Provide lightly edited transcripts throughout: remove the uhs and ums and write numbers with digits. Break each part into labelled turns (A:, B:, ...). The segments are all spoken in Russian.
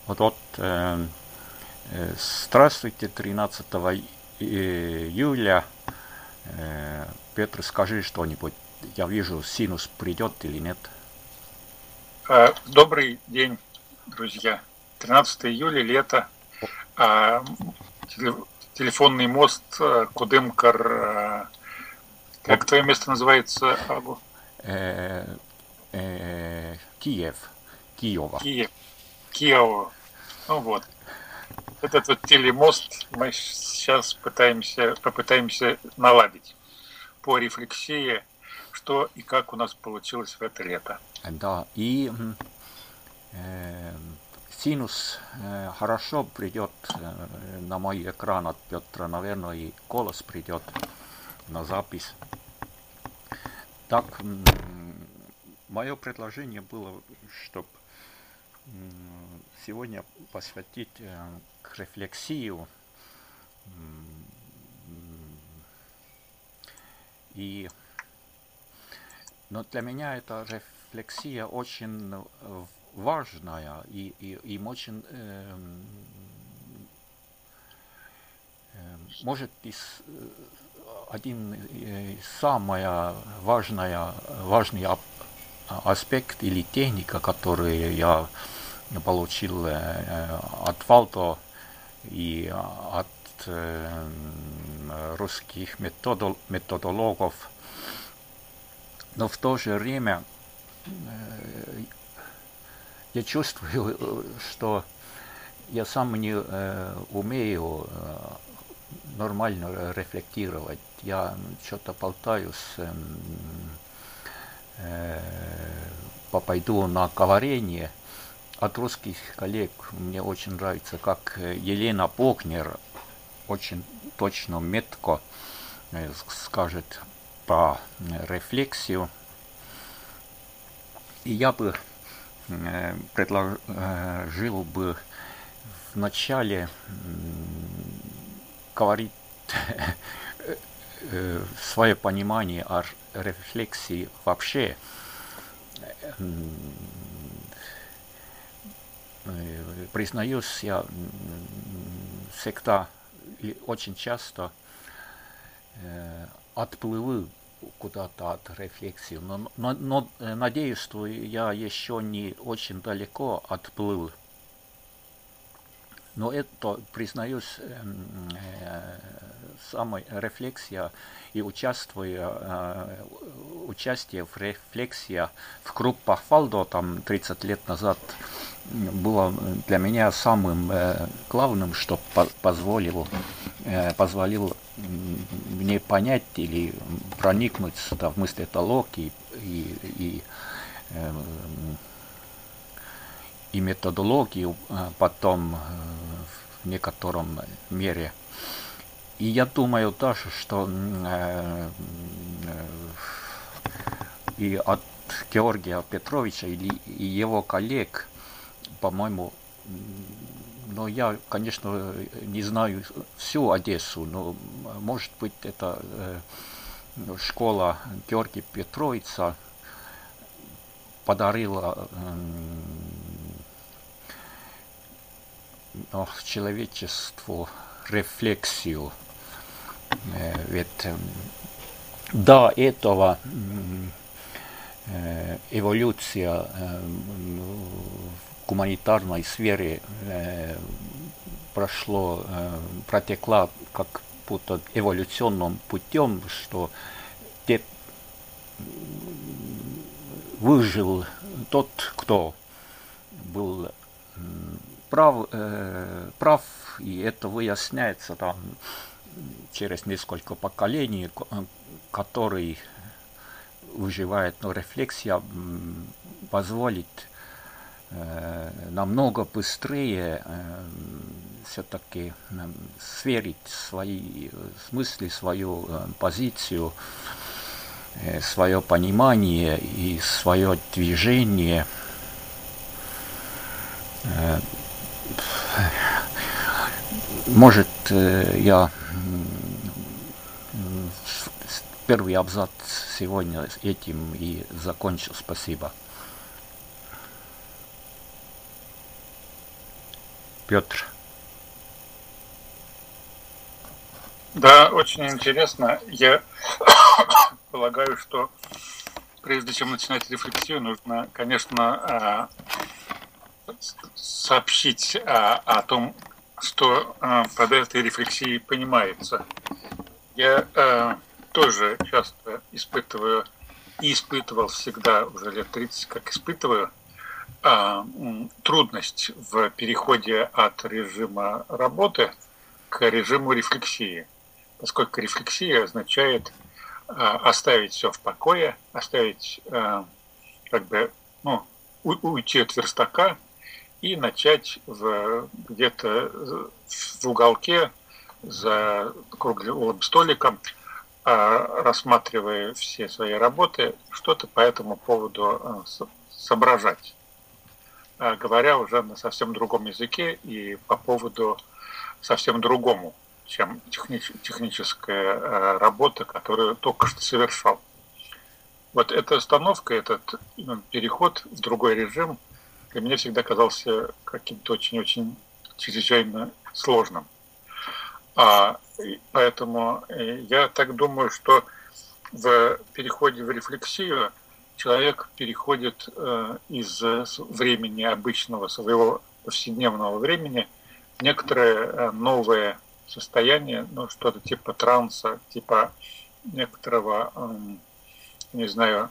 A: Здравствуйте, 13 июля. Петр, скажи что-нибудь. Я вижу, Синус придет или нет.
B: Добрый день, друзья. 13 июля, лето. Телефонный мост Кудымкар. Как твое место называется, Агу?
A: Киева.
B: Киево. Ну вот. Этот вот телемост мы сейчас попытаемся наладить по рефлексии, что и как у нас получилось в это лето.
A: Да, и Синус хорошо придет на мой экран от Петра, наверное, и голос придет на запись. Так, мое предложение было, чтобы сегодня посвятить к рефлексию но для меня эта рефлексия очень важная и им очень может один самый важный аспект или техника, которую я получил от Валдо и от русских методологов, но в то же время я чувствую, что я сам не умею нормально рефлектировать. Я что-то болтаюсь, пойду на говорение. От русских коллег мне очень нравится, как Елена Богнер очень точно, метко скажет про рефлексию. И я бы предложил бы вначале говорить свое понимание о рефлексии вообще. Признаюсь, я всегда и очень часто отплыву куда-то от рефлексии, но надеюсь, что я еще не очень далеко отплыл. Но это, признаюсь, самая рефлексия и участие в рефлексии в группах Валдо там 30 лет назад было для меня самым главным, что позволило мне понять или проникнуть в мыслетологию и методологию потом в некотором мере. И я думаю даже, что и от Георгия Петровича и его коллег, по-моему, но я, конечно, не знаю всю Одессу, но, может быть, это школа Георгия Петровича подарила человечеству рефлексию. Ведь до этого эволюция в гуманитарной сфере протекла как будто эволюционным путем, что выжил тот, кто был прав, и это выясняется там через несколько поколений, который выживает, но рефлексия позволит намного быстрее все-таки сверить свои смыслы, свою позицию, свое понимание и свое движение. Может, я первый абзац сегодня этим и закончу. Спасибо. Петр.
B: Да, очень интересно. Я полагаю, что прежде чем начинать рефлексию, нужно, конечно, сообщить о том, что под этой рефлексией понимается. Я тоже часто испытываю и испытывал всегда уже лет 30, как испытываю, трудность в переходе от режима работы к режиму рефлексии, поскольку рефлексия означает оставить все в покое, оставить уйти от верстака и начать где-то в уголке за круглым столиком, рассматривая все свои работы, что-то по этому поводу соображать, говоря уже на совсем другом языке и по поводу совсем другому, чем техническая работа, которую только что совершал. Вот эта остановка, этот переход в другой режим для меня всегда казался каким-то очень-очень чрезвычайно сложным. Поэтому я так думаю, что в переходе в рефлексию человек переходит из времени обычного своего повседневного времени в некоторое новое состояние, что-то типа транса, типа некоторого, не знаю,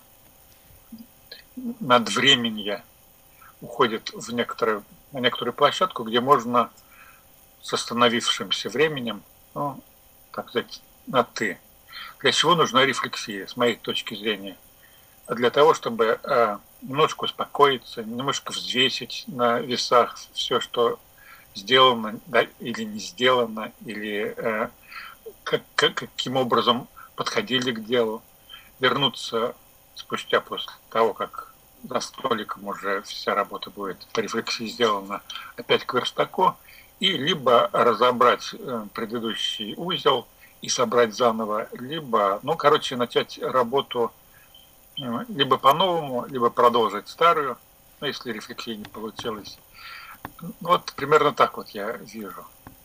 B: надвременья, уходит на некоторую площадку, где можно с остановившимся временем, так сказать, на «ты». Для чего нужна рефлексия, с моей точки зрения? Для того, чтобы немножко успокоиться, немножко взвесить на весах все, что сделано, да, или не сделано, или каким образом подходили к делу, вернуться спустя после того, как за столиком уже вся работа будет по рефлексии сделана, опять к верстаку, и либо разобрать предыдущий узел и собрать заново, либо, начать работу либо по-новому, либо продолжить старую, если рефлексия не получилась. Вот примерно так вот я вижу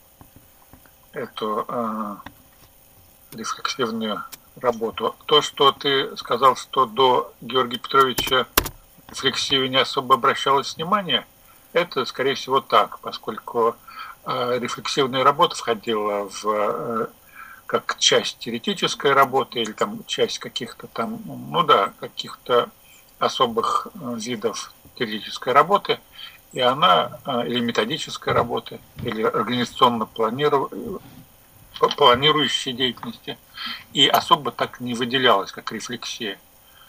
B: эту рефлексивную работу. То, что ты сказал, что до Георгия Петровича рефлексию не особо обращалось внимание, это, скорее всего, так, поскольку рефлексивная работа входила как часть теоретической работы или там часть каких-то там, каких-то особых видов теоретической работы, и она, или методической работы, или организационно планирующей деятельности, и особо так не выделялась, как рефлексия.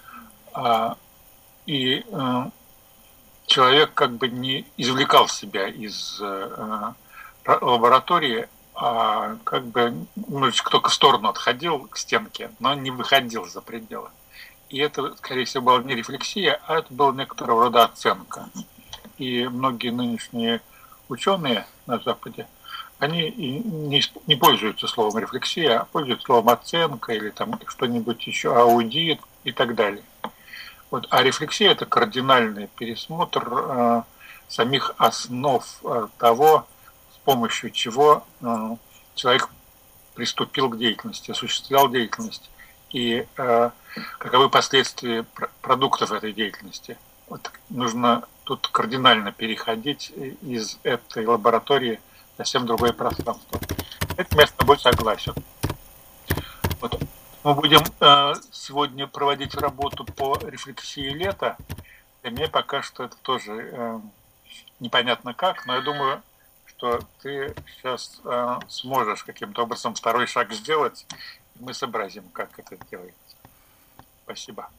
B: И человек как бы не извлекал себя из лаборатории, как бы немножечко только в сторону отходил к стенке, но не выходил за пределы. И это, скорее всего, была не рефлексия, а это была некоторого рода оценка. И многие нынешние ученые на Западе, они не пользуются словом рефлексия, а пользуются словом оценка или там что-нибудь еще, аудит и так далее. Вот. А рефлексия – это кардинальный пересмотр самих основ того, с помощью чего человек приступил к деятельности, осуществлял деятельность, и каковы последствия продуктов этой деятельности. Вот нужно тут кардинально переходить из этой лаборатории в совсем другое пространство. Это я с тобой согласен. Вот. Мы будем сегодня проводить работу по рефлексии лета. Для меня пока что это тоже непонятно как, но я думаю, что ты сейчас сможешь каким-то образом второй шаг сделать, и мы сообразим, как это делается. Спасибо.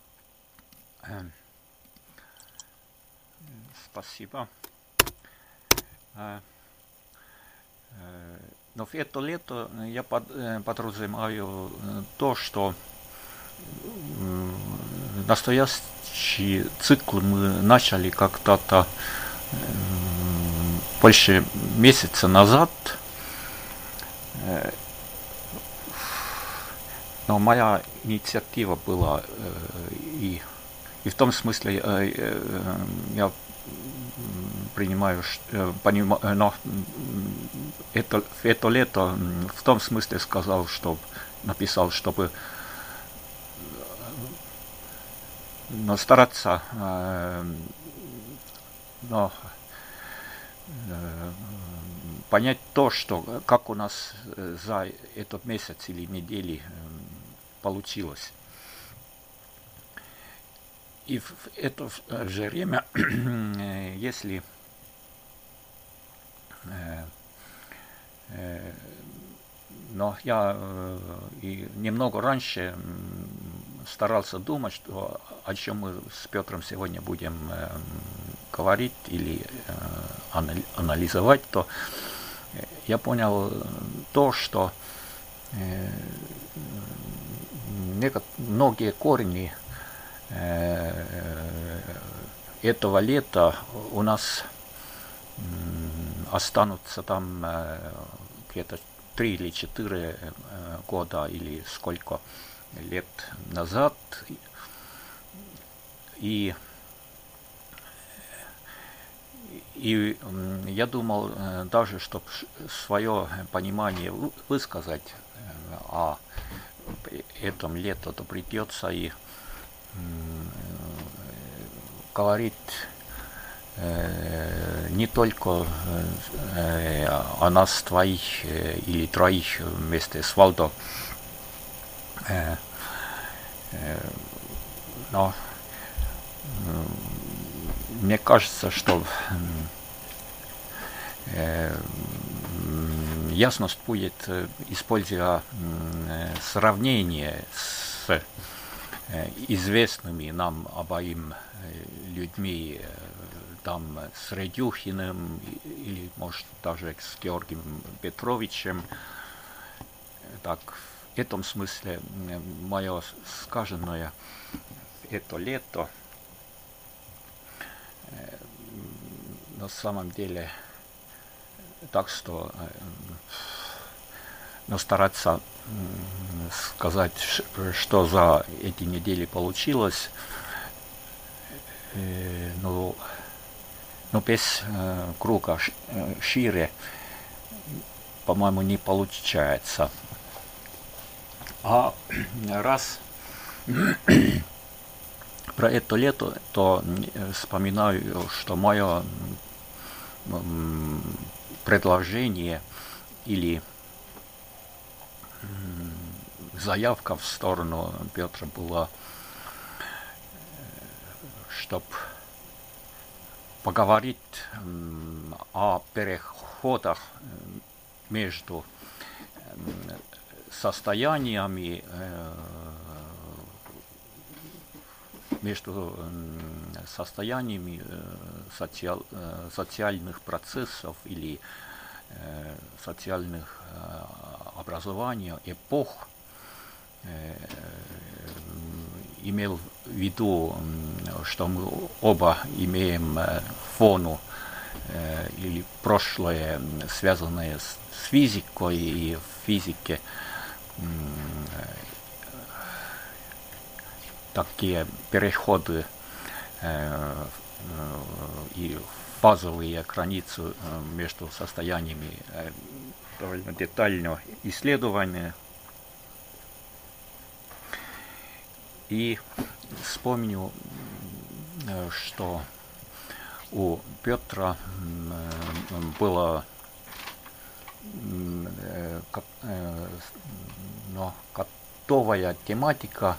A: Спасибо. Но в это лето я подразумеваю то, что настоящий цикл мы начали когда-то больше месяца назад, но моя инициатива была и в том смысле я воспринимаю, но это лето в том смысле написал, чтобы стараться понять то, что как у нас за этот месяц или недели получилось. И в это же время, если но я и немного раньше старался думать, о чем мы с Петром сегодня будем говорить или анализовать, то я понял то, что многие корни этого лета у нас останутся там где-то 3 или 4 года или сколько лет назад. И я думал даже, чтобы свое понимание высказать о этом лето, то придется и говорить не только о нас двоих или троих вместе с Валдо, но мне кажется, что ясность будет, используя сравнение с известными нам обоим людьми, там с Редюхиным или, может, даже с Георгием Петровичем. Так, в этом смысле мое сказанное это лето на самом деле так, что стараться сказать, что за эти недели получилось, но без круга шире, по-моему, не получается. А раз про это лето, то вспоминаю, что мое предложение или заявка в сторону Петра была, чтобы поговорить о переходах между состояниями, социальных процессов или социальных образований, эпох, имел в виду, что мы оба имеем фону или прошлое, связанное с физикой, и в физике такие переходы и фазовые границы между состояниями довольно детально исследованы. И вспомню, что у Петра была готовая тематика,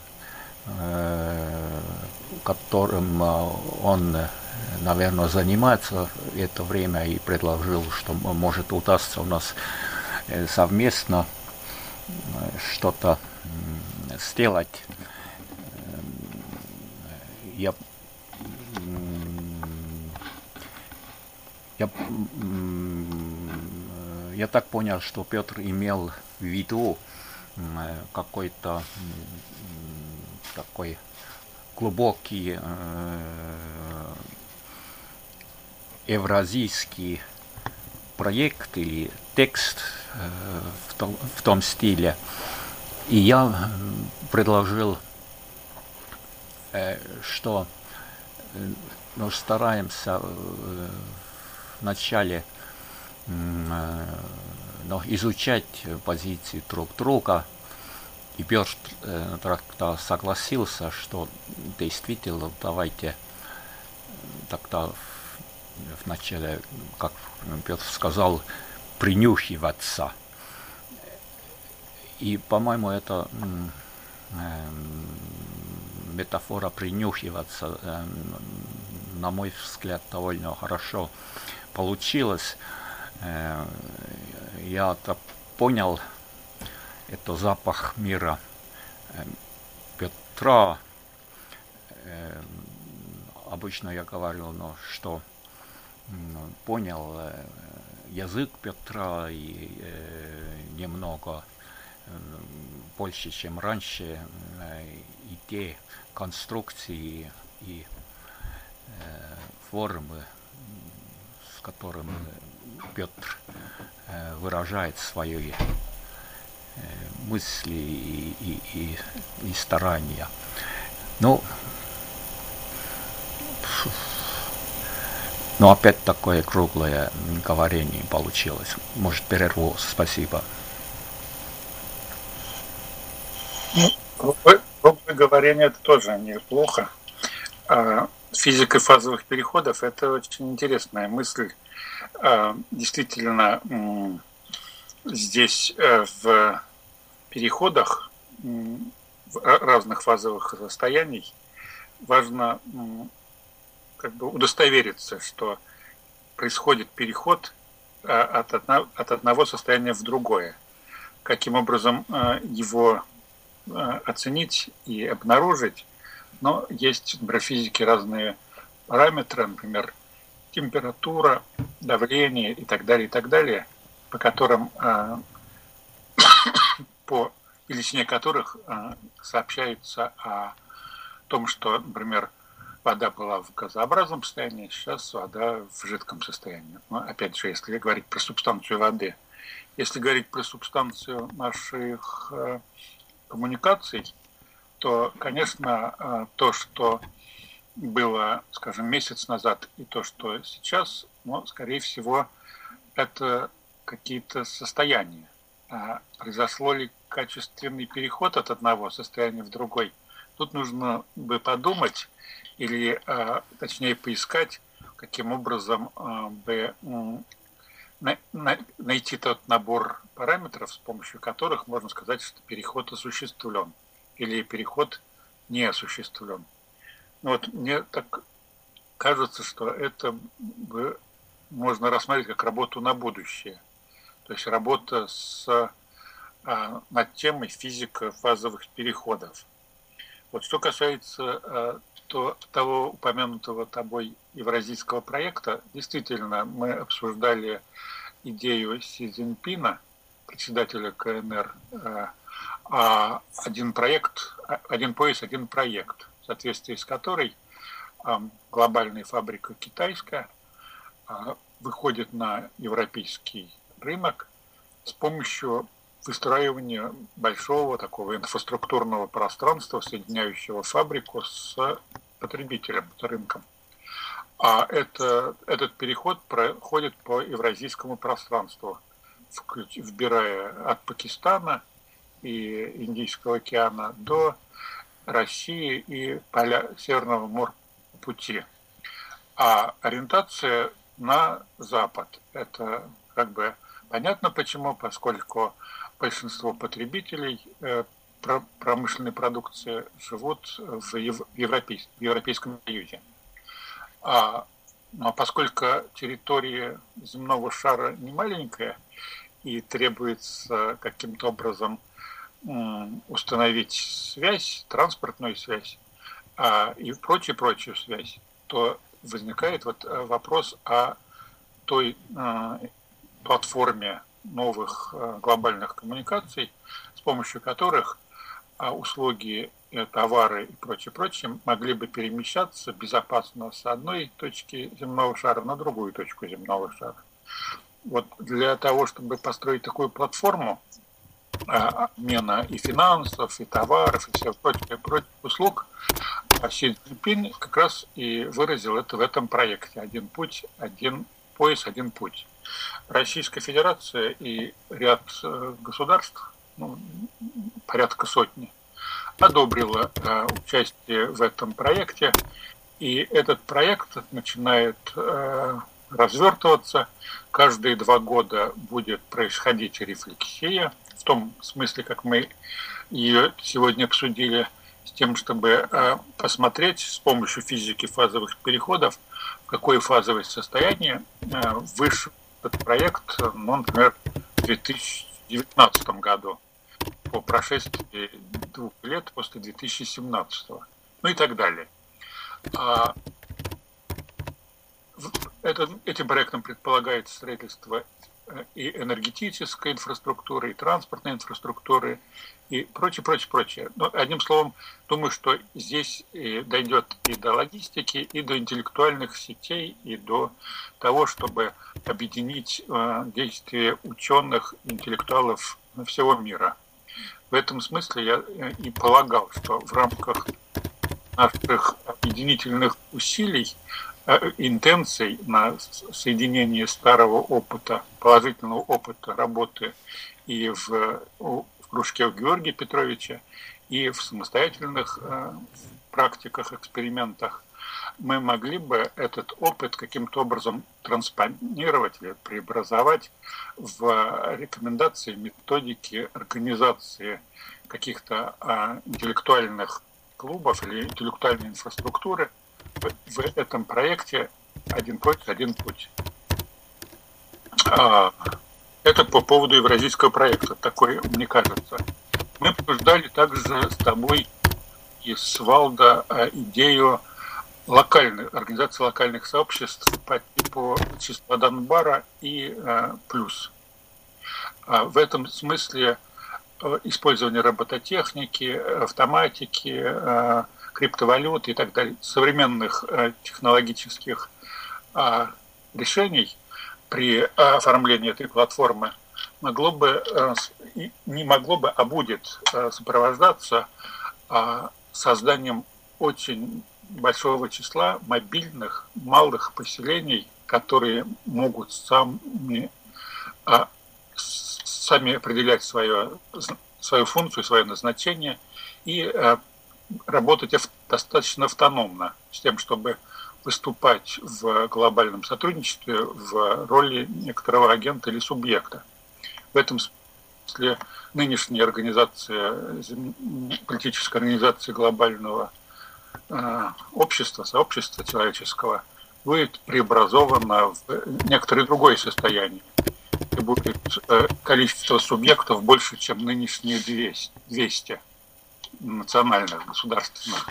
A: которым он, наверное, занимается в это время, и предложил, что может удастся у нас совместно что-то сделать. Я так понял, что Петр имел в виду какой-то такой глубокий евразийский проект или текст в том стиле. И я предложил, что стараемся начали изучать позиции друг друга. И Петр тогда согласился, что действительно давайте тогда вначале, как Петр сказал, принюхиваться. И, по-моему, это метафора принюхиваться, на мой взгляд, довольно хорошо получилось. Я понял, это запах мира Петра. Обычно я говорил, что понял язык Петра и немного больше, чем раньше, и те конструкции и формы, с которыми Петр выражает свои мысли и старания. Но опять такое круглое говорение получилось. Может, перерву. Спасибо.
B: Круглое говорение это тоже неплохо. Физика фазовых переходов – это очень интересная мысль. Действительно, здесь в переходах разных фазовых состояний важно удостовериться, что происходит переход от одного состояния в другое. Каким образом его оценить и обнаружить? Но есть в физике разные параметры, например, температура, давление и так далее, по которым, по величине которых сообщается о том, что, например, вода была в газообразном состоянии, сейчас вода в жидком состоянии. Но, опять же, если говорить про субстанцию воды. Если говорить про субстанцию наших коммуникаций, то, конечно, то, что было, скажем, месяц назад, и то, что сейчас, скорее всего, это какие-то состояния. Произошло ли качественный переход от одного состояния в другой? Тут нужно бы подумать, или, точнее, поискать, каким образом бы найти тот набор параметров, с помощью которых можно сказать, что переход осуществлен или переход не осуществлен. Мне так кажется, что это можно рассмотреть как работу на будущее. То есть работа над темой физика фазовых переходов. Что касается того упомянутого тобой евразийского проекта, действительно, мы обсуждали идею Си Цзиньпина, председателя КНР, один пояс, один проект, в соответствии с которой глобальная фабрика китайская выходит на европейский рынок с помощью выстраивания большого такого инфраструктурного пространства, соединяющего фабрику с потребителем, с рынком. Этот переход проходит по евразийскому пространству, вбирая от Пакистана и Индийского океана до России и Северного морпути. А ориентация на Запад. Это понятно почему, поскольку большинство потребителей промышленной продукции живут в Европейском Союзе. Но поскольку территория земного шара не маленькая и требуется каким-то образом установить связь, транспортную связь и прочую связь, то возникает вопрос о той платформе новых глобальных коммуникаций, с помощью которых услуги, товары и прочее могли бы перемещаться безопасно с одной точки земного шара на другую точку земного шара. Для того, чтобы построить такую платформу обмена и финансов, и товаров, и всех прочих услуг, Си Цзиньпин как раз и выразил это в этом проекте «Один путь, один пояс, один путь. Российская Федерация и ряд государств, порядка сотни, одобрила участие в этом проекте. И этот проект начинает развертываться. Каждые 2 года будет происходить рефлексия, в том смысле, как мы ее сегодня обсудили, с тем, чтобы посмотреть с помощью физики фазовых переходов, в какое фазовое состояние вышел этот проект, например, в 2019 году, по прошествии 2 лет после 2017, и так далее. Этим проектом предполагается строительство и энергетической инфраструктуры, и транспортной инфраструктуры, и прочее. Но, одним словом, думаю, что здесь дойдет и до логистики, и до интеллектуальных сетей, и до того, чтобы объединить действия ученых, интеллектуалов всего мира. В этом смысле я и полагал, что в рамках наших объединительных усилий, интенций на соединение старого опыта, положительного опыта работы и в кружке Георгия Петровича, и в самостоятельных практиках, экспериментах, мы могли бы этот опыт каким-то образом транспонировать или преобразовать в рекомендации, методики организации каких-то интеллектуальных клубов или интеллектуальной инфраструктуры в этом проекте «Один путь, один путь». Это по поводу евразийского проекта, такой, мне кажется. Мы обсуждали также с тобой и с Валдо идею организации локальных сообществ по типу Чистодан-Бара и Плюс. В этом смысле использование робототехники, автоматики, криптовалют и так далее, современных технологических решений при оформлении этой платформы не могло бы, а будет сопровождаться созданием очень большого числа мобильных малых поселений, которые могут сами определять свою функцию, свое назначение и работать достаточно автономно, с тем, чтобы выступать в глобальном сотрудничестве в роли некоторого агента или субъекта. В этом смысле нынешняя политическая организация глобального общества, сообщества человеческого будет преобразована в некоторое другое состояние. И будет количество субъектов больше, чем нынешние 200 национальных, государственных.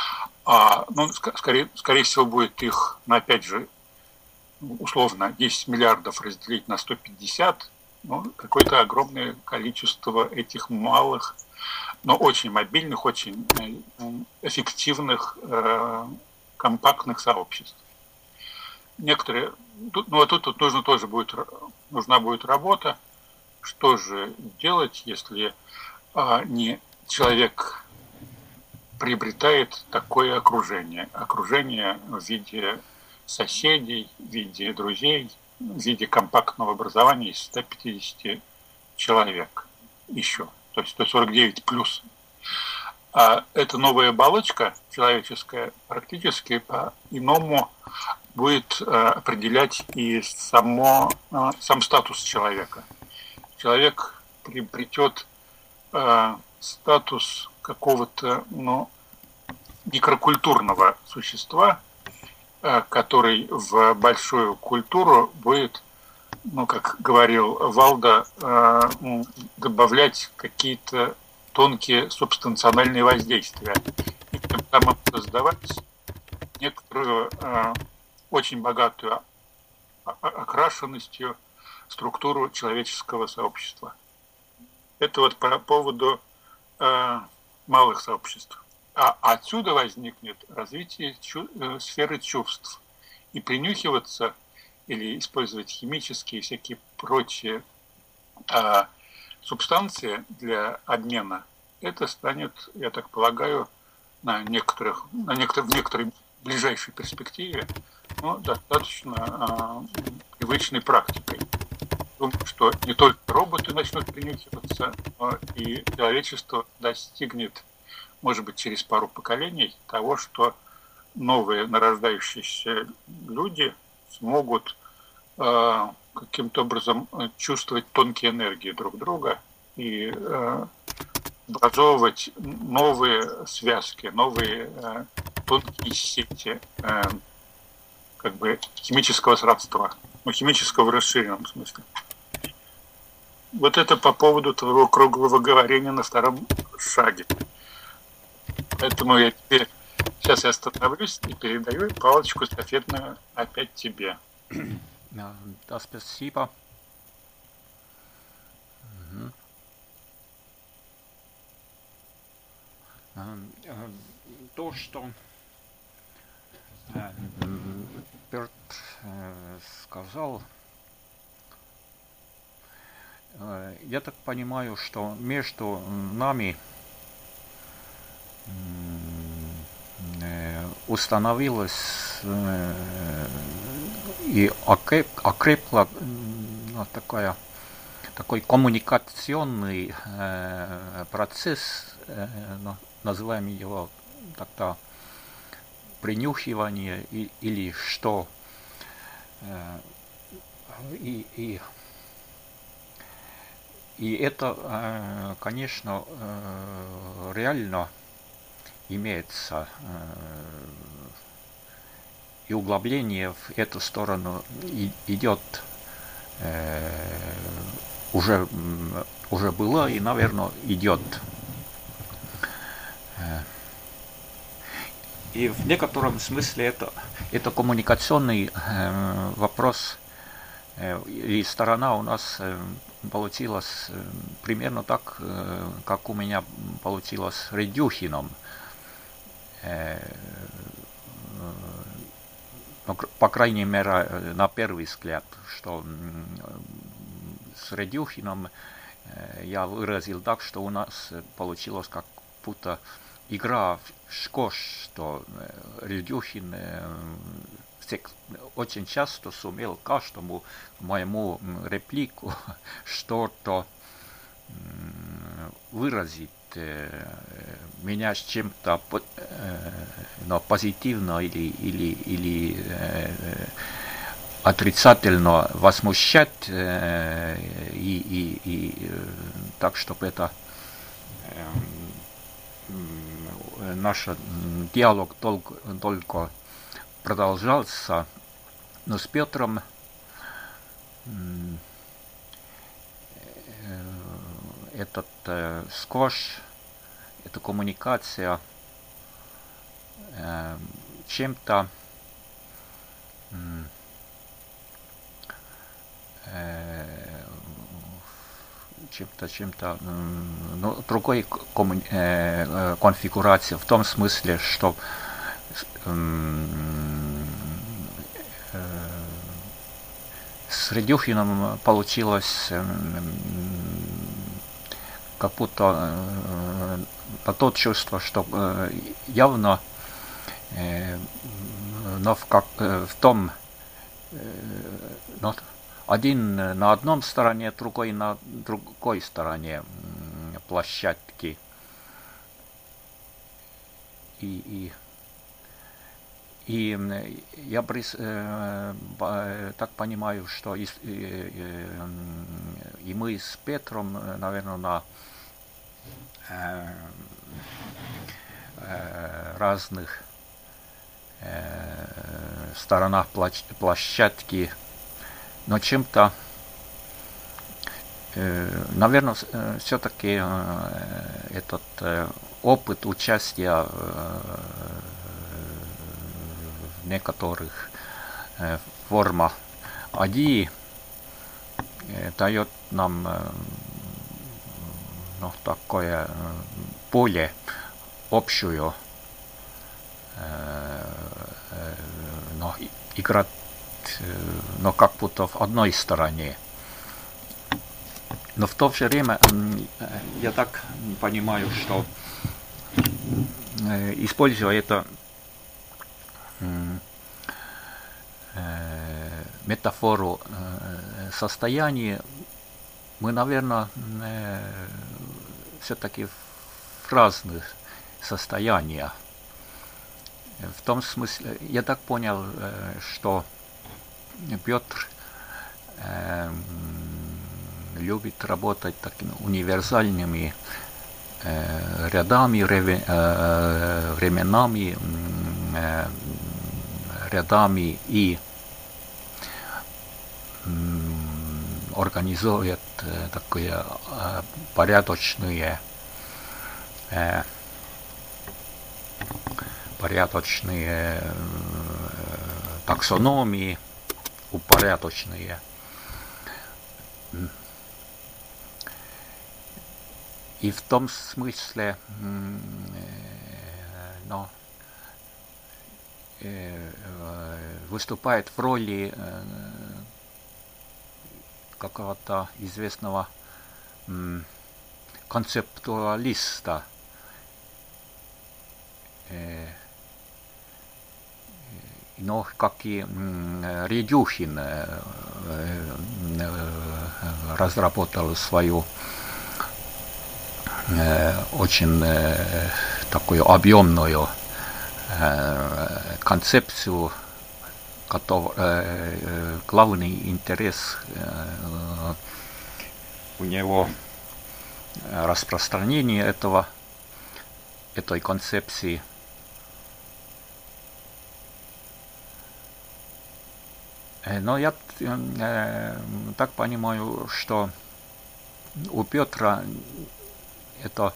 B: Скорее всего, будет их, опять же, условно, 10 миллиардов разделить на 150, какое-то огромное количество этих малых, но очень мобильных, очень эффективных, компактных сообществ. Некоторые, тут нужна будет работа. Что же делать, если не человек приобретает такое окружение в виде соседей, в виде друзей, в виде компактного образования из 150 человек еще, то есть 149 плюс. А эта новая оболочка человеческая практически по-иному будет определять и сам статус человека. Человек приобретет статус какого-то микрокультурного существа, который в большую культуру будет, как говорил Валдо, добавлять какие-то тонкие субстанциональные воздействия и тем самым создавать некоторую очень богатую окрашенностью структуру человеческого сообщества. Это вот по поводу малых сообществ. А отсюда возникнет развитие сферы чувств. И принюхиваться или использовать химические и всякие прочие субстанции для обмена, это станет, я так полагаю, в некоторой ближайшей перспективе достаточно привычной практикой. Думаю, что не только роботы начнут принюхиваться, но и человечество достигнет, может быть, через пару поколений того, что новые нарождающиеся люди смогут каким-то образом чувствовать тонкие энергии друг друга и образовывать новые связки, новые тонкие сети как бы химического сродства, ну, химического в расширенном смысле. Вот это по поводу твоего круглого говорения на втором шаге. Поэтому я теперь сейчас я остановлюсь и передаю палочку эстафетную опять тебе.
A: Да, спасибо. То, что Берт сказал, я так понимаю, что между нами установилась и окрепла такой коммуникационный процесс, называем его тогда принюхивание или что. И это, конечно, реально имеется, и углубление в эту сторону идет, уже было и, наверное, идет. И в некотором смысле это коммуникационный вопрос, и сторона у нас получилась примерно так, как у меня получилось с Редюхиным. По крайней мере, на первый взгляд, что с Редюхиным я выразил так, что у нас получилось как будто игра в шкош, что Редюхин очень часто сумел каждому моему реплику что-то выразить, меня с чем-то позитивно или отрицательно возмущать, и так, чтобы это наш диалог только продолжался. Но с Петром этот сквош, эта коммуникация чем-то другой конфигурации, в том смысле, что с Редюхиным получилось как будто то чувство, что явно, но в том, один на одном стороне, другой на другой стороне площадки. И я так понимаю, что и мы с Петром, наверное, на разных сторонах площадки, но чем-то, наверное, все-таки этот опыт участия в некоторых формах АДИ дает нам такое поле общую, играть, но как будто в одной стороне. Но в то же время я так понимаю, что используя это метафору состояний, мы, наверное, все-таки в разных состояниях. В том смысле, я так понял, что Петр любит работать такими универсальными рядами, временами, рядами и организует такие порядочные таксономии, упорядочные. И в том смысле, выступает в роли какого-то известного концептуалиста, но как и Редюхин разработал свою очень такую объемную концепцию, главный интерес у него распространение этой концепции. Но я так понимаю, что у Петра это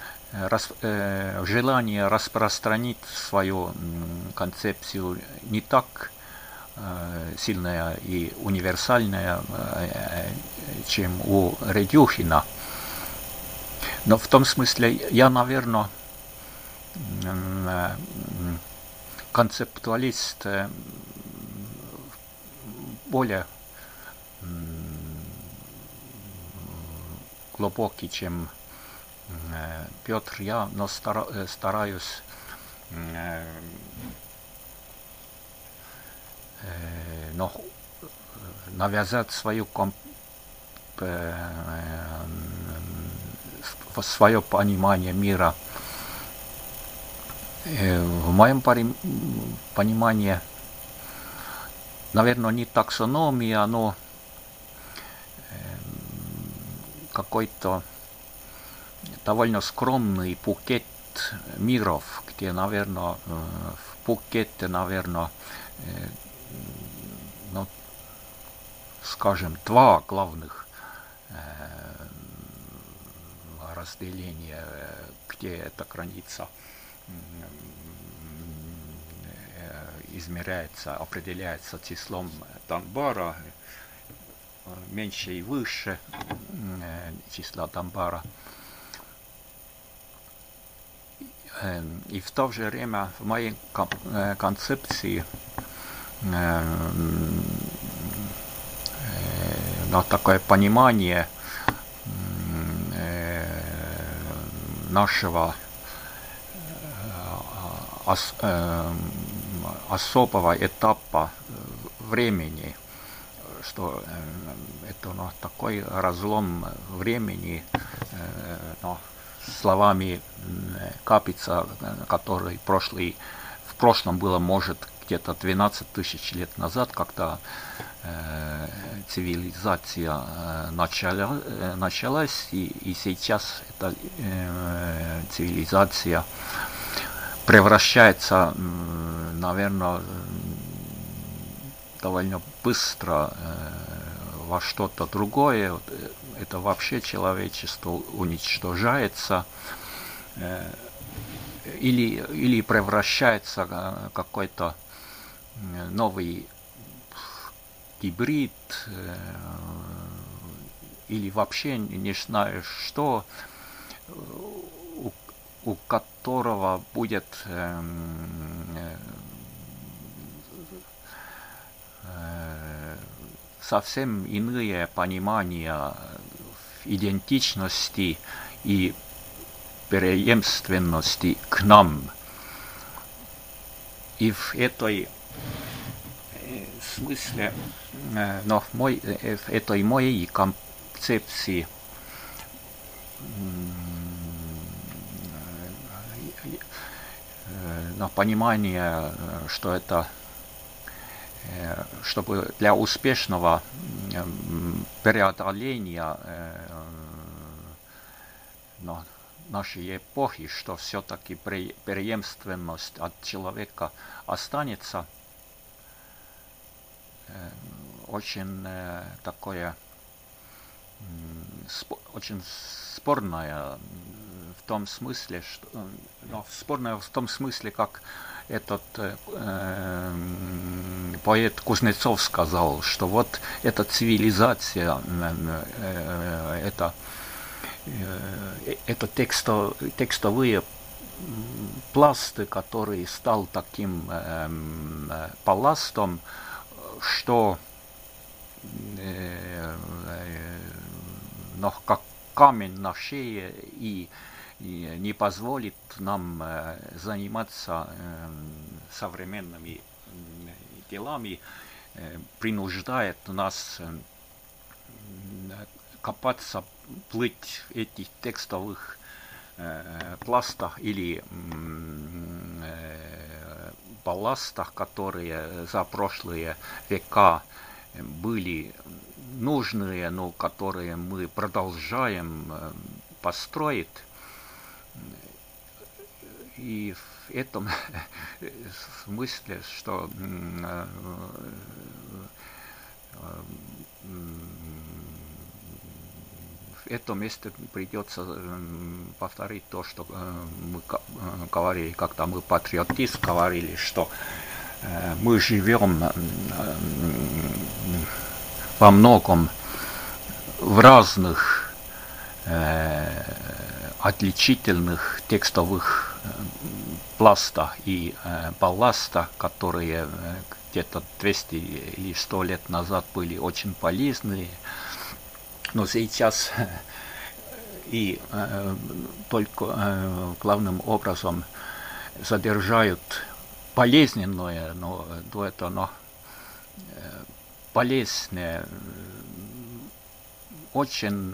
A: желание распространить свою концепцию не так сильная и универсальная, чем у Редюхина. Но в том смысле я, наверное, концептуалист более глубокий, чем Петр. Я стараюсь навязать свое понимание мира. В моем понимании, наверное, не таксономия, но какой-то довольно скромный букет миров, где, наверное, в букете, наверное, скажем, два главных разделения, где эта граница измеряется, определяется числом Дамбара, меньше и выше числа Дамбара. И в то же время в моей концепции такое понимание нашего особого этапа времени, что это такой разлом времени, словами Капица, который в прошлом было, может, где-то 12 тысяч лет назад, когда цивилизация началась, и сейчас эта цивилизация превращается, наверное, довольно быстро во что-то другое. Это вообще человечество уничтожается или превращается в какой-то новый гибрид, или вообще не знаю что, у которого будет совсем иные понимания идентичности и преемственности к нам. И в этой смысле, но этой моей концепции на понимание, что это, чтобы для успешного преодоления нашей эпохи, что все-таки преемственность от человека останется, очень такое, очень спорное в том смысле, что, спорное в том смысле, как этот поэт Кузнецов сказал, что вот эта цивилизация, это текстовые пласты, который стал таким балластом, что как камень на шее и не позволит нам заниматься современными делами, принуждает нас копаться, плыть в этих текстовых пластах или балластах, которые за прошлые века были нужные, но которые мы продолжаем построить. И в этом смысле, что в этом месте придется повторить то, что мы говорили, когда мы патриотизм говорили, что мы живем во многом в разных отличительных текстовых пластах и балластах, которые где-то 200 или 100 лет назад были очень полезные, но сейчас и только главным образом задержают болезненное, но полезное, очень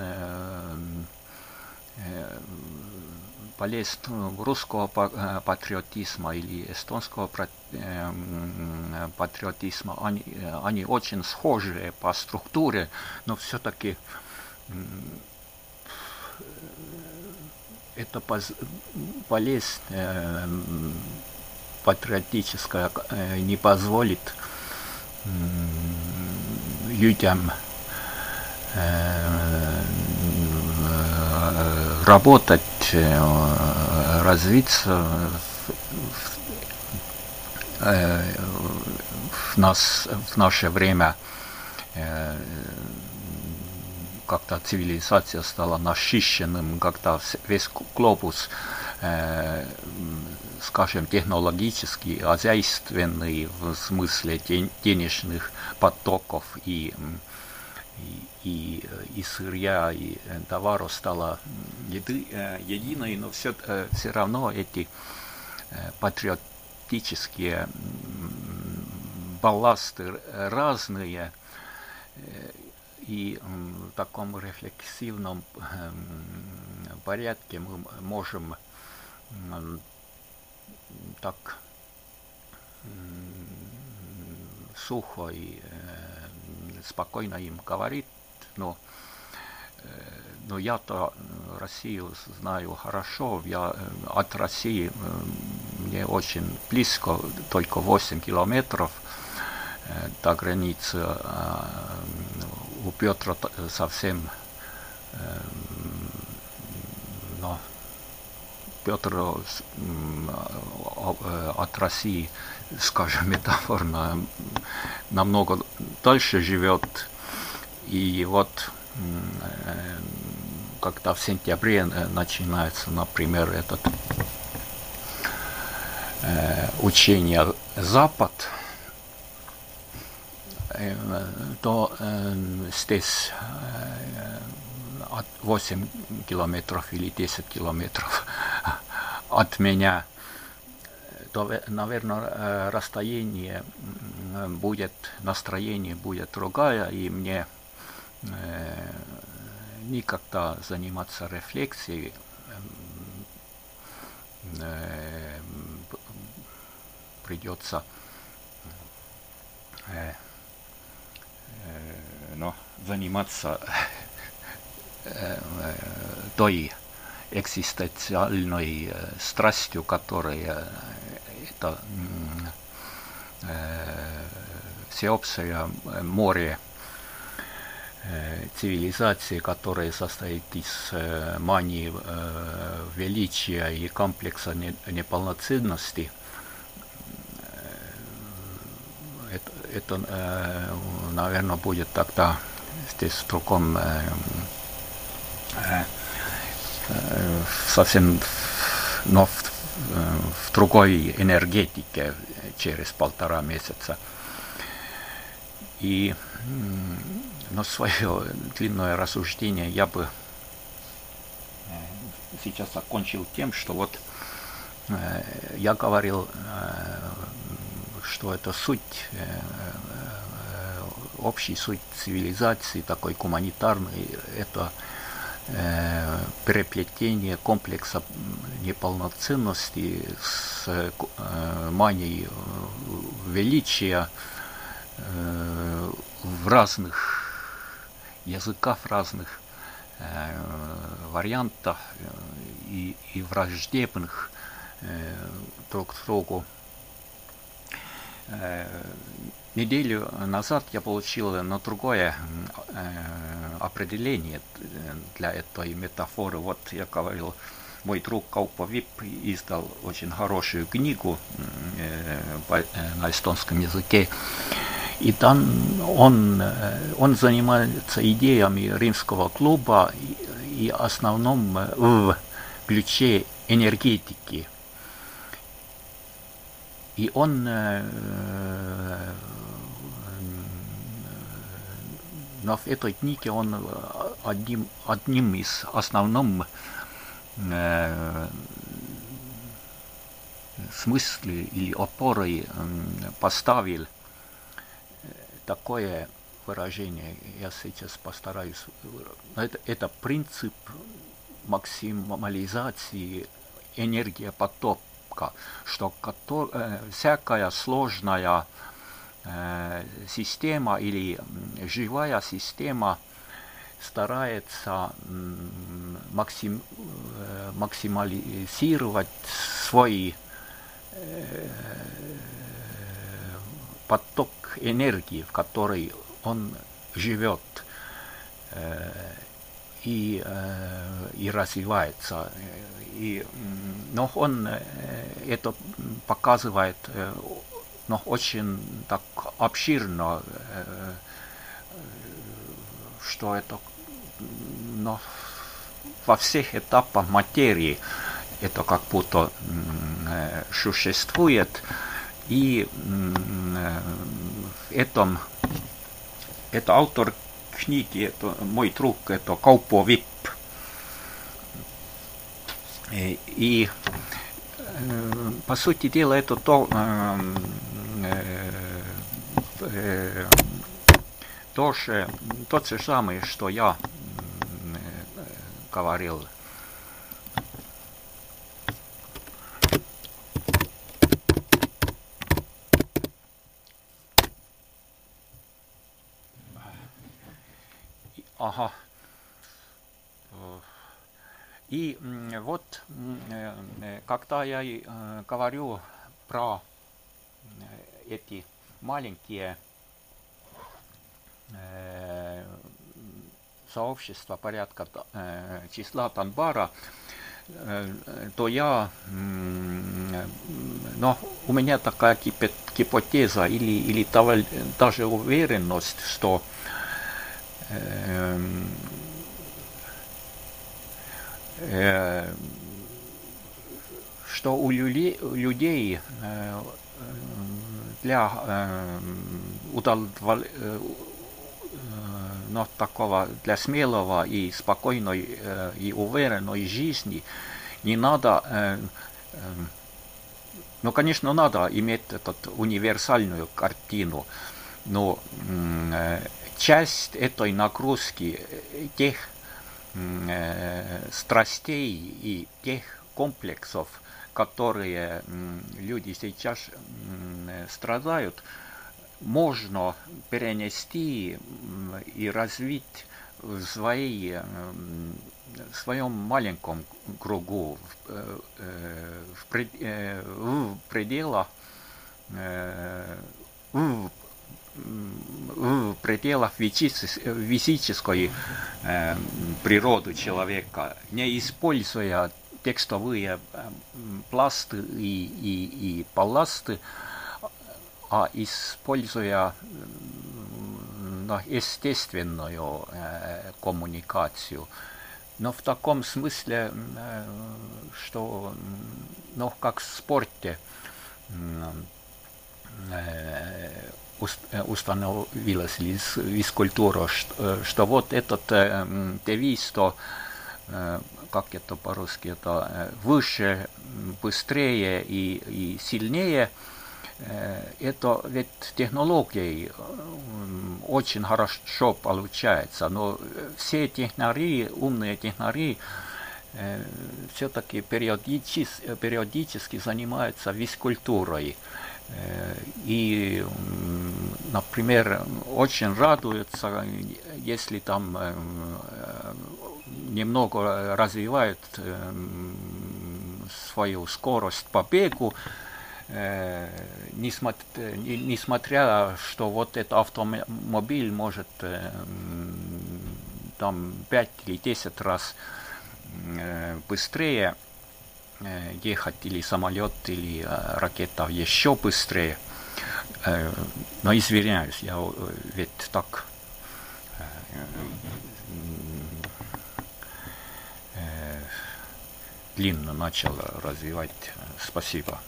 A: полезно русского патриотизма или эстонского патриотизма. Они очень схожие по структуре, но все-таки это полезное патриотическое не позволит людям работать, развиться в наше время, когда цивилизация стала насыщенным, когда весь глобус, скажем, технологический, хозяйственный в смысле денежных потоков и сырья, и товаров стало единой, но все равно эти патриотические балласты разные, и в таком рефлексивном порядке мы можем так сухо и спокойно им говорить, но я-то Россию знаю хорошо, я от России мне очень близко, только 8 километров до границы, у Петра совсем, но Петр от России, скажем, метафорно, намного дальше живет. И вот, когда в сентябре начинается, например, этот учение «Запад», то здесь от 8 километров или 10 километров от меня, то, наверное, расстояние будет настроение будет другое, и мне никогда заниматься рефлексией придется заниматься той экзистенциальной страстью, которая это всеобщее море цивилизации, которая состоит из мании величия и комплекса неполноценности. Это, наверное, будет тогда здесь в другом, совсем, но в другой энергетике через 1,5 месяца. И свое длинное рассуждение я бы сейчас закончил тем, что вот я говорил, что это суть, общий суть цивилизации, такой гуманитарный, это переплетение комплекса неполноценности с манией величия в разных языках, в разных вариантах и враждебных друг другу. Неделю назад я получил на другое определение для этой метафоры. Вот я говорил, мой друг Каупо Вип издал очень хорошую книгу на эстонском языке. И там он занимается идеями римского клуба и основном в ключе энергетики. И он в этой книге он одним из основных смысле и опорой поставил такое выражение, я сейчас постараюсь, это принцип максимализации энергии потока, что всякая сложная система или живая система старается максимализировать свой поток энергии, в которой он живет и развивается. Но он это показывает очень так обширно, что это во всех этапах материи это как будто существует. И это автор книги, это мой друг, это Каупо Вип. И по сути дела это тот же самый, что я говорил. Ага. И вот, когда я говорю про эти маленькие сообщества порядка числа Танбара, то я, у меня такая гипотеза или даже уверенность, что у людей для такого, для смелого и спокойной и уверенной жизни не надо Ну, конечно, надо иметь эту универсальную картину, но часть этой нагрузки тех страстей и тех комплексов, которые люди сейчас страдают, можно перенести и развить в своем маленьком кругу, в пределах физической природы человека, не используя текстовые пласты и балласты, а используя естественную коммуникацию. Но в таком смысле, что, как в спорте установилась физкультура, что вот этот девиз, что, как это по-русски, это выше, быстрее и сильнее, это ведь технологией очень хорошо получается, но все технари, умные технари, все-таки периодически занимаются физкультурой. И, например, очень радуются, если там немного развивают свою скорость по бегу, несмотря, что вот этот автомобиль может там 5 или 10 раз быстрее ехать, или самолет, или ракета еще быстрее. Но извиняюсь, я ведь так длинно начал развивать. Спасибо.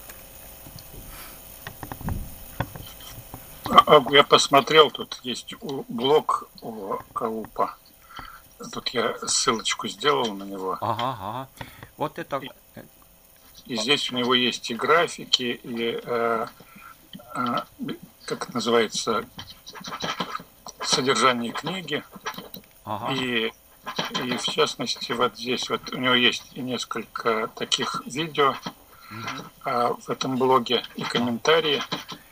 B: Я посмотрел, тут есть блог у Каупа. Тут я ссылочку сделал на него.
A: Ага. Вот это...
B: И здесь у него есть и графики, и, как это называется, содержание книги.
A: Ага.
B: И в частности, вот здесь вот у него есть и несколько таких видео в этом блоге, и комментарии.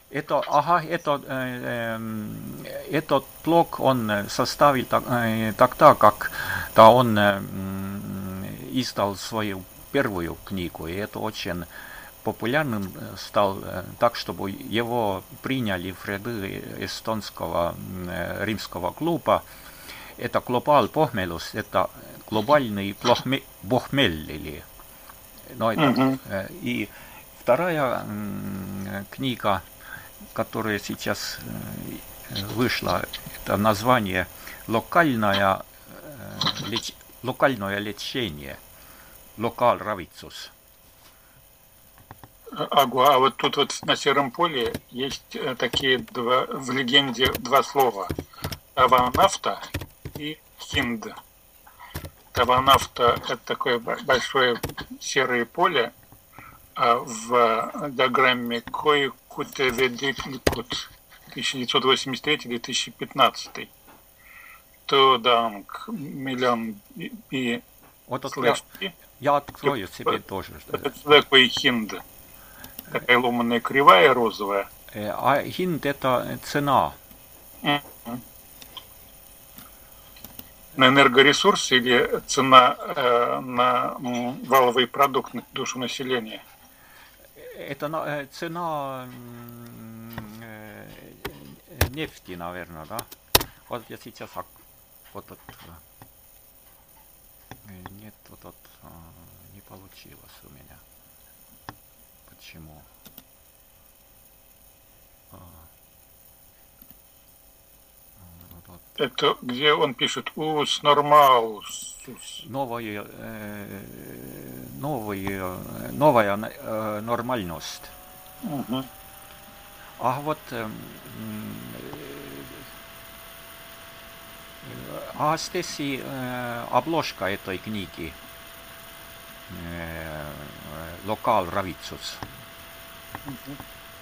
A: Этот блог он составил тогда, когда он издал свою первую книгу, и это очень популярным стал, так, чтобы его приняли в ряды эстонского римского клуба. Это глобал похмелус, это глобальный похмель. И вторая книга, которая сейчас вышла, это название «Локальное лечение», «Локал равитсус».
B: А вот тут вот на сером поле есть такие в легенде два слова: таванафта и хинд. Таванафта — это такое большое серое поле, а в диаграмме Койкутеведикликут 1983-2015. Тоданг миллион и
A: Вот я открою себе тоже.
B: Это такой хинд. Такая ломаная кривая розовая.
A: А хинд — это цена.
B: На энергоресурсы или цена на валовый продукт на душу населения?
A: Это цена нефти, наверное, да? Вот я сейчас вот это... Нет, вот не получилось у меня. Почему?
B: Это где он пишет «ус нормалус».
A: Новая нормальность.
B: Угу.
A: А вот здесь и обложка этой книги «Локал равитсус».
B: Мгм.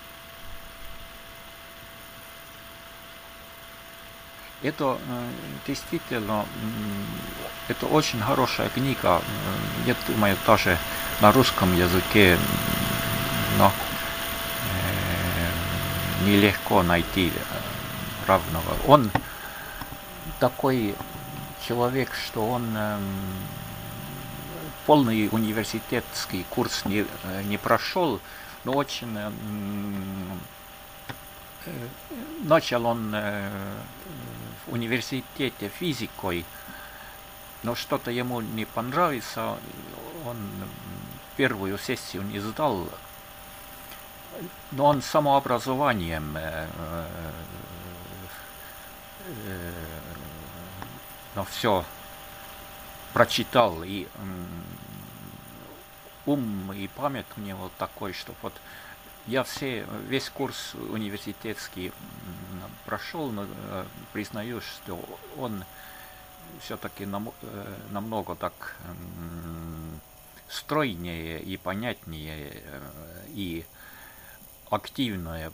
A: Это действительно, это очень хорошая книга. Я думаю, даже на русском языке, но нелегко найти равного. Он такой человек, что он полный университетский курс не прошел, но очень начал он в университете физикой, но что-то ему не понравилось, он первую сессию не сдал, но он самообразованием но все прочитал, и ум и память у него такой, что вот я весь курс университетский прошел, но признаю, что он все-таки намного так стройнее и понятнее и активное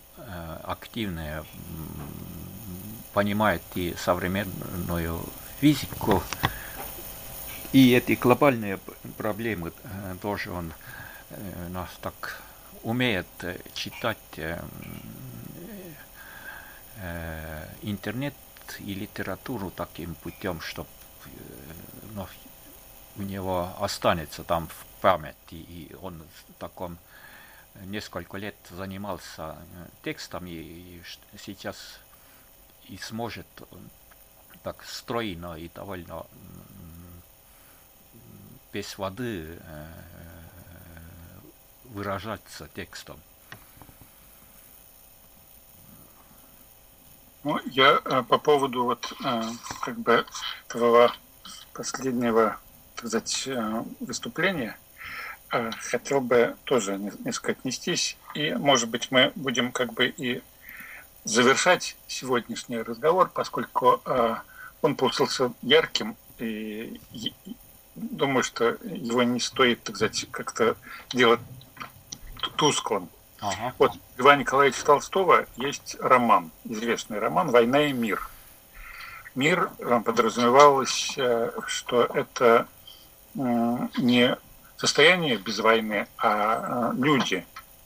A: понимает и современную физику, и эти глобальные проблемы тоже он нас так умеет читать интернет и литературу таким путем, чтобы у него останется там в памяти, и он в таком несколько лет занимался текстами, и сейчас и сможет так стройно и довольно без воды выражаться текстом.
B: Ну, я по поводу вот как бы твоего последнего, так сказать, выступления хотел бы тоже несколько отнестись, и, может быть, мы будем как бы и завершать сегодняшний разговор, поскольку он получился ярким, и думаю, что его не стоит, так сказать, как-то делать тусклым.
A: Ага.
B: Вот у Льва Николаевича Толстого есть роман, известный роман «Война и мир». Мир подразумевалось, что это не состояние без войны, а люди.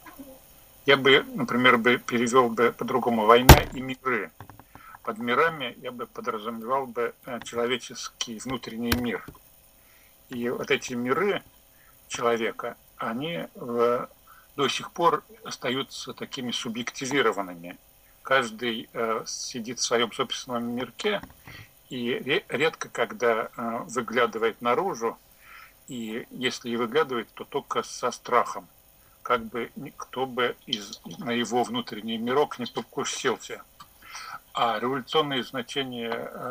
B: Я бы, например, перевел бы по-другому «война и миры». Под мирами я бы подразумевал бы человеческий внутренний мир. И вот эти миры человека, они до сих пор остаются такими субъективированными. Каждый сидит в своем собственном мирке, и редко когда выглядывает наружу, и если и выглядывает, то только со страхом, как бы никто бы на его внутренний мирок не покусился. А революционное значение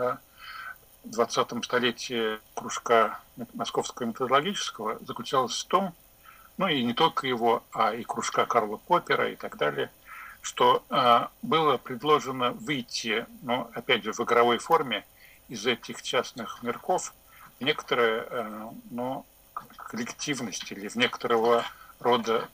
B: в 20-м столетии кружка Московского методологического заключалось в том, ну и не только его, а и кружка Карла Поппера и так далее, что было предложено выйти, ну, опять же, в игровой форме из этих частных мирков в некоторое, ну, коллективность или в некоторого рода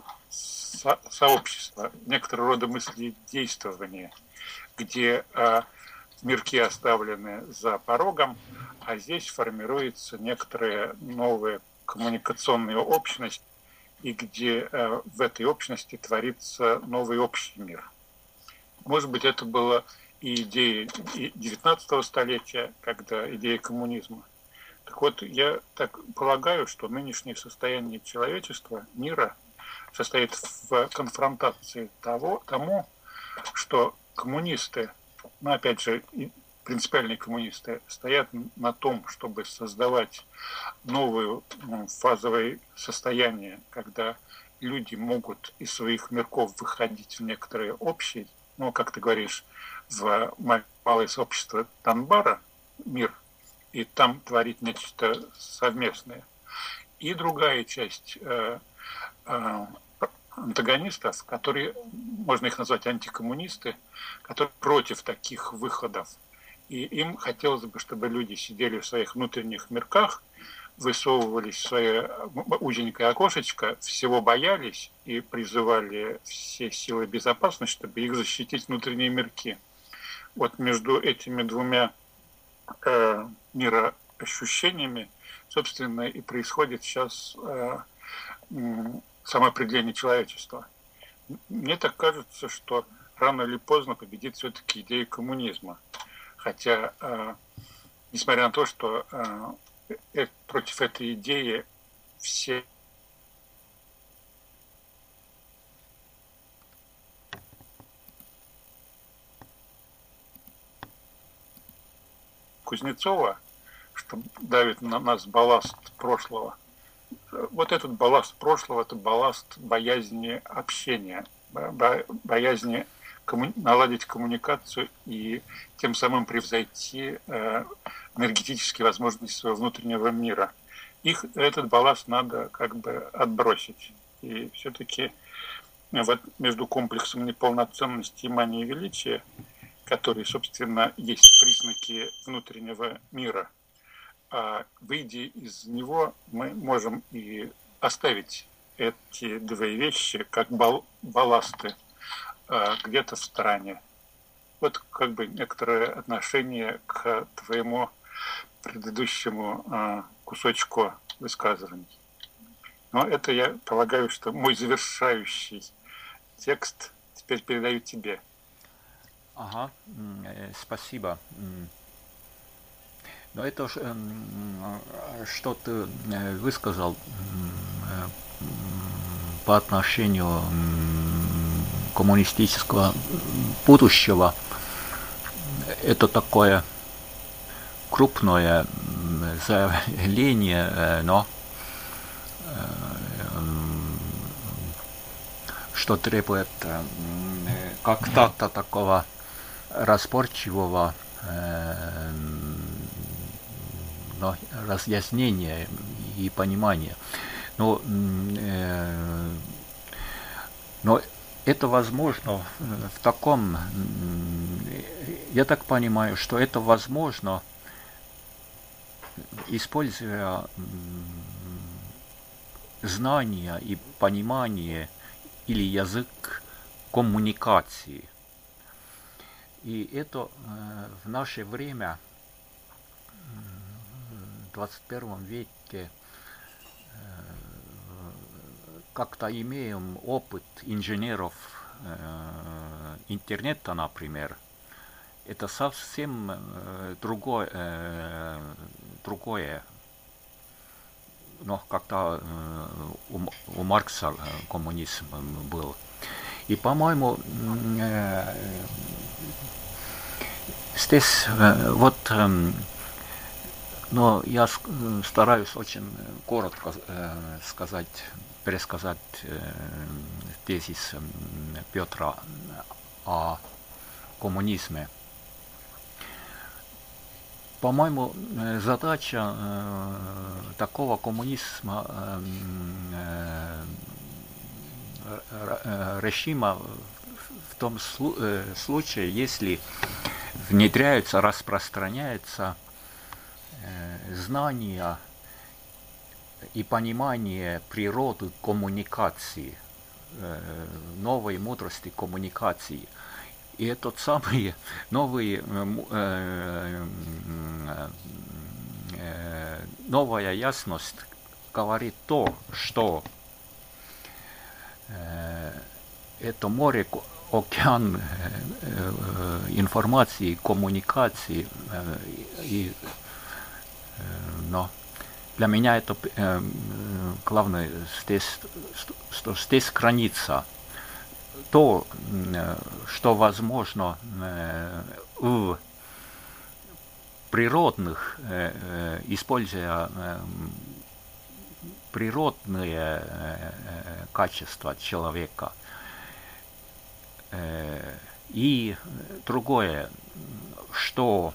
B: сообщество, некоторого рода мыследействование, где мирки оставлены за порогом, а здесь формируется некоторая новая коммуникационная общность, и где в этой общности творится новый общий мир. Может быть, это была и идея 19 столетия, когда идея коммунизма. Так вот, я так полагаю, что нынешнее состояние человечества, мира, состоит в конфронтации тому, что коммунисты, ну, опять же, принципиальные коммунисты, стоят на том, чтобы создавать новое фазовое состояние, когда люди могут из своих мирков выходить в некоторые общие, ну, как ты говоришь, в малое сообщество Танбара, мир, и там творить нечто совместное. И другая часть антагонистов, которые, можно их назвать антикоммунисты, которые против таких выходов. И им хотелось бы, чтобы люди сидели в своих внутренних мирках, высовывались в свое узенькое окошечко, всего боялись и призывали все силы безопасности, чтобы их защитить внутренние мирки. Вот между этими двумя мироощущениями, собственно, и происходит сейчас самоопределение человечества. Мне так кажется, что рано или поздно победит все-таки идея коммунизма. Хотя, несмотря на то, что против этой идеи все Кузнецова, что давит на нас балласт прошлого. Вот этот балласт прошлого, это балласт боязни общения, боязни наладить коммуникацию и тем самым превзойти энергетические возможности своего внутреннего мира. Этот балласт надо как бы отбросить. И все-таки вот между комплексом неполноценности и мании величия, которые, собственно, есть признаки внутреннего мира, выйдя из него, мы можем и оставить эти две вещи как балласты где-то в стороне. Вот как бы некоторое отношение к твоему предыдущему кусочку высказываний. Но это, я полагаю, что мой завершающий текст теперь передаю тебе.
A: Ага, спасибо. Но это что ты высказал по отношению коммунистического будущего, это такое крупное заявление, но что требует как-то такого разборчивого разъяснения и понимания. Но это возможно в таком, я так понимаю, что это возможно, используя знания и понимание или язык коммуникации. И это в наше время, в 21 веке, как-то имеем опыт инженеров интернета, например. Это совсем другое, но как-то у Маркса коммунизм был. И, по-моему, здесь вот, но я стараюсь очень коротко пересказать тезис Петра о коммунизме. По-моему, задача такого коммунизма, режима в том случае, если внедряются, распространяются знания и понимание природы коммуникации, новой мудрости коммуникации. И этот самый новый, новая ясность говорит то, что это море, океан информации, коммуникации, но для меня это главное здесь, что здесь хранится то, что возможно в природных, используя природные качества человека. И другое, что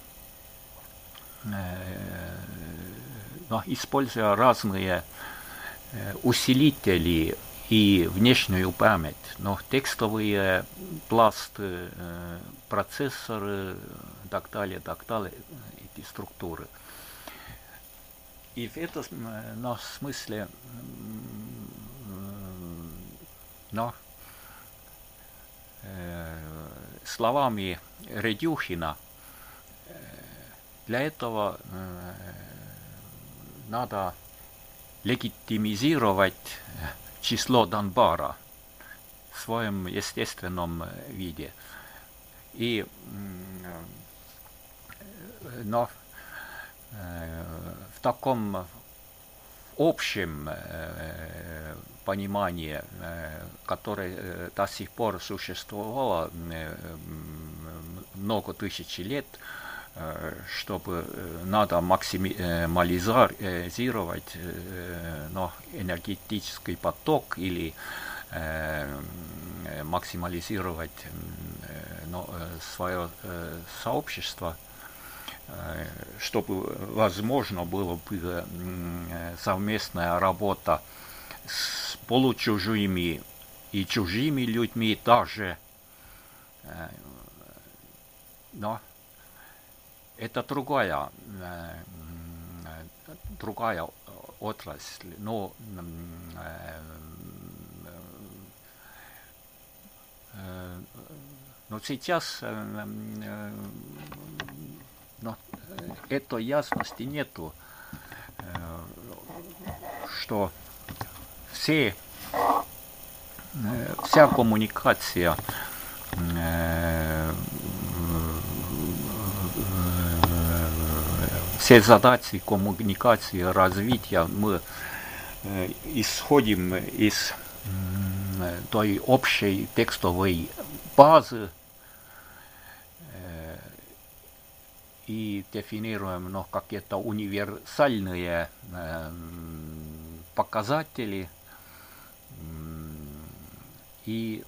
A: используя разные усилители и внешнюю память, но текстовые пласты, процессоры, так далее, эти структуры. И в этом смысле, словами Редюхина, для этого надо легитимизировать число Донбара в своем естественном виде. И, но в таком общем понимании, которое до сих пор существовало много тысяч лет, чтобы надо максимализировать энергетический поток или максимализировать свое сообщество, чтобы возможно было бы совместная работа с получужими и чужими людьми даже. Но это другая отрасль. Но сейчас этой ясности нету, что вся коммуникация все задачи коммуникации, развития мы исходим из той общей текстовой базы и дефинируем какие-то универсальные показатели и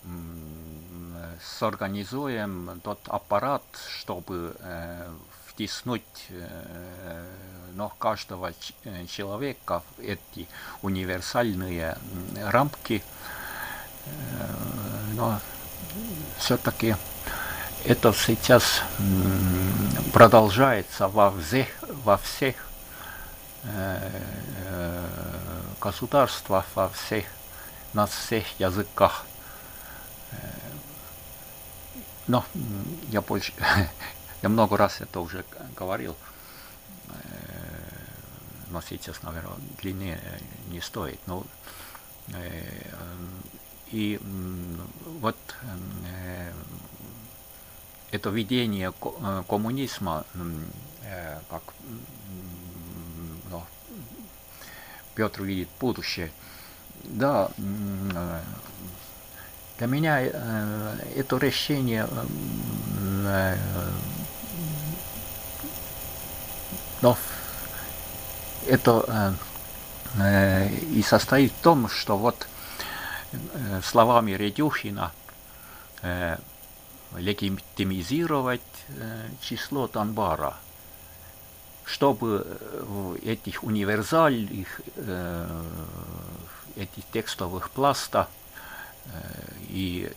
A: сорганизуем тот аппарат, чтобы втиснуть каждого человека в эти универсальные рамки. Но все-таки это сейчас продолжается во всех государствах, на всех языках. Но я много раз это уже говорил, но сейчас, наверное, длиннее не стоит. И вот это видение коммунизма, как Петр видит будущее, да, для меня это решение это и состоит в том, что вот словами Редюхина легитимизировать число Донбара, чтобы в этих универсальных этих текстовых пластах и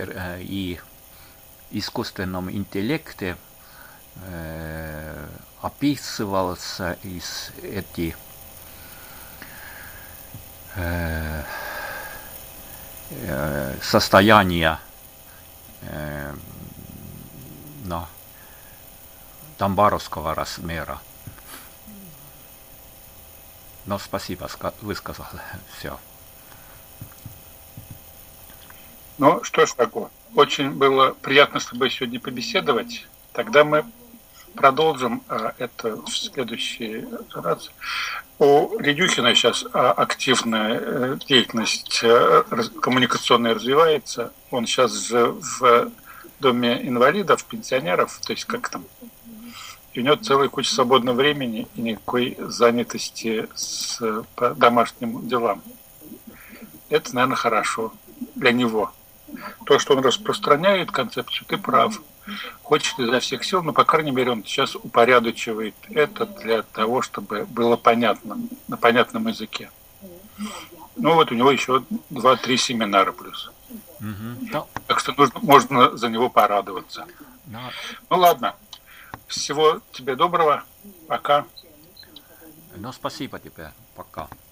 A: искусственном интеллекте описывался из этих состояния донбаровского размера. Но спасибо, высказал все.
B: Ну, что ж такое. Очень было приятно с тобой сегодня побеседовать. Тогда мы продолжим это в следующий раз. У Редюхина сейчас активная деятельность коммуникационная развивается. Он сейчас в доме инвалидов, пенсионеров, то есть как там. И у него целая куча свободного времени и никакой занятости по домашним делам. Это, наверное, хорошо для него. То, что он распространяет концепцию, ты прав. Хочет изо всех сил, но, по крайней мере, он сейчас упорядочивает это для того, чтобы было понятно, на понятном языке. Ну, вот у него еще 2-3 семинара плюс. Так что можно за него порадоваться. Ну, ладно. Всего тебе доброго. Пока.
A: Ну, спасибо тебе. Пока.